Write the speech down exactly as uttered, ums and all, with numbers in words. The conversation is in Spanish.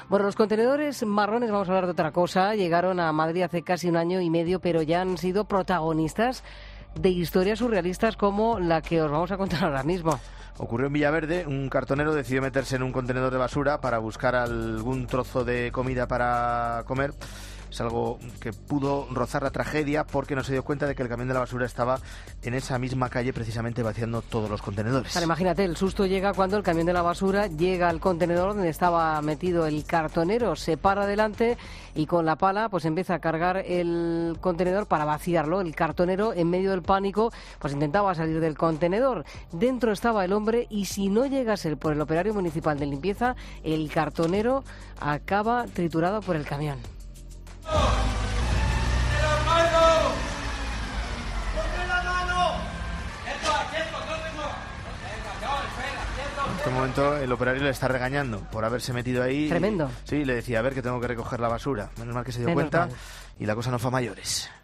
Bueno, los contenedores marrones, vamos a hablar de otra cosa, llegaron a Madrid hace casi un año y medio, pero ya han sido protagonistas de historias surrealistas como la que os vamos a contar ahora mismo. Ocurrió en Villaverde, un cartonero decidió meterse en un contenedor de basura para buscar algún trozo de comida para comer. Es algo que pudo rozar la tragedia porque no se dio cuenta de que el camión de la basura estaba en esa misma calle precisamente vaciando todos los contenedores. Claro, imagínate, el susto llega cuando el camión de la basura llega al contenedor donde estaba metido el cartonero, se para adelante y con la pala pues empieza a cargar el contenedor para vaciarlo. El cartonero, en medio del pánico, pues intentaba salir del contenedor. Dentro estaba el hombre y si no llegase por el operario municipal de limpieza, el cartonero acaba triturado por el camión. En este momento el operario le está regañando por haberse metido ahí. Tremendo. Sí, le decía, a ver, que tengo que recoger la basura. Menos mal que se dio Menos cuenta mal. y la cosa no fue a mayores.